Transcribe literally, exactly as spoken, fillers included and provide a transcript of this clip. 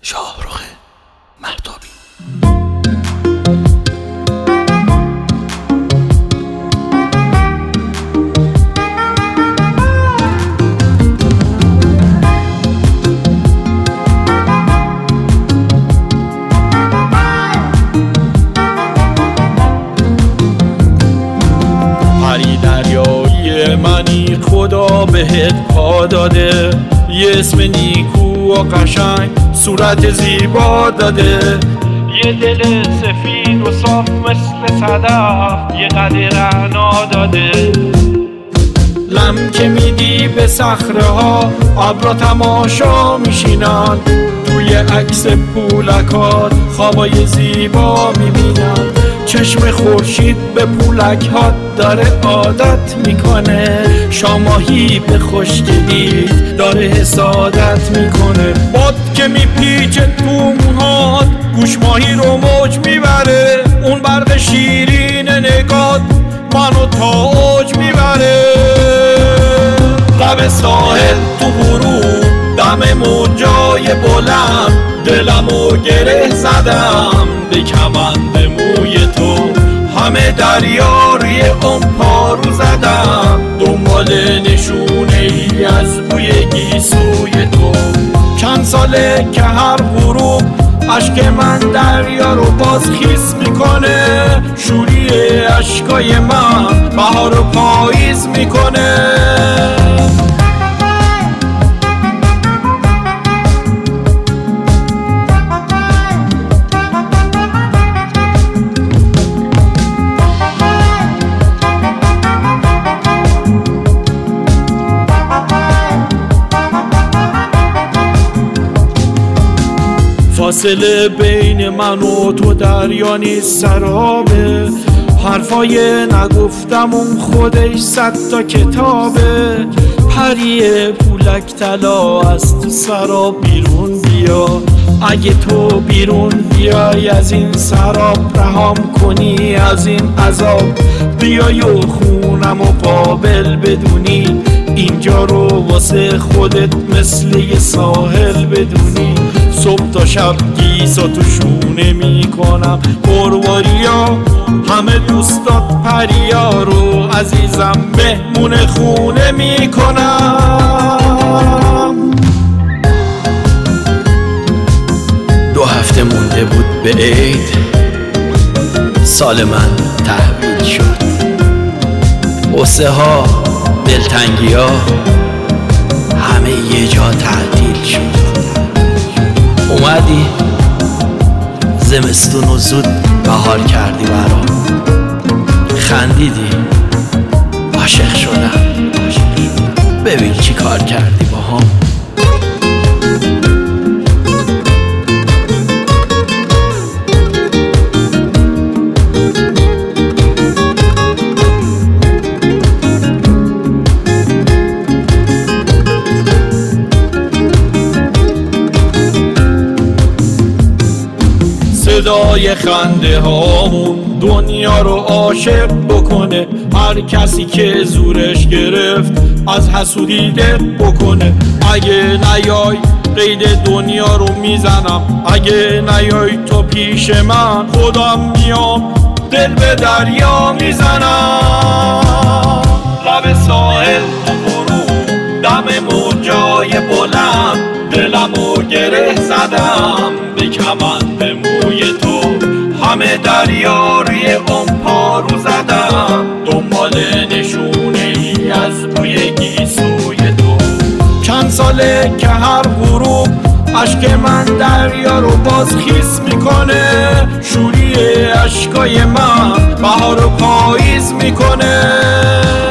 شاهرخ مهتابی. پری دریایی منی خدا بهت پا داده، یه اسم نیکو و قشنگ صورت زیبا داده، یه دل سفید و صاف مثل صدف یه قد رعنا داده. لم که میدی به صخره ها ابرا تماشا میشینن، توی عکس پولکات خوابای زیبا میبینن. چشم خورشید به پولک ها داره عادت میکنه، شاماهی به خشکیت داره حسادت میکنه. باد که میپیچه تو موهات گوش ماهی رو موج میبره، اون برق شیرین نگات منو تا اوج میبره. لب ساحل تو غروب دم موجای بلند، دلمو گره زدم به کمند موی تو. همه دریا روی اون پارو زدم، دنبال نشونه ای از بوی گیسوی تو. چند ساله که هر غروب اشک من دریا رو باز خیس میکنه، شوری اشکای من بهار و پاییز میکنه. فاصله بین من و تو دریا نیست سرابه، حرفای نگفتم اون خودش صد تا کتابه. پری پولک طلا از تو سراب بیرون بیا، اگه تو بیرون بیای از این سراب رهام کنی از این عذاب. بیای و خونم و قابل بدونی، اینجا رو واسه خودت مثل یه ساحل بدونی. صبح تا شب گیسا تو شونه میکنم، پرواریا همه دوستات پریا رو عزیزم مهمون خونه میکنم. دو هفته مونده بود به عید، سال من تحویل شد. غصه ها دلتنگی ها همه یه جا تعطیل شد. اومدی زمستون و زود بهار کردی برام، خندیدی عاشق شدم، ببین چی کار کردی با هم. صدای خنده هامون دنیا رو عاشق بکنه، هر کسی که زورش گرفت از حسودیده بکنه. اگه نیای قید دنیا رو میزنم، اگه نیای تو پیش من خودم میام دل به دریا میزنم. لب ساحل تو غروب دم موجای بلند، دلمو گره زدم به کمند موی تو. همه دریا روی اون پارو زدم، دنبال نشونه ای از بوی گیسوی تو. چند ساله که هر غروب اشک من دریا رو باز خیس میکنه، شوری اشکای من بهار و پاییز میکنه.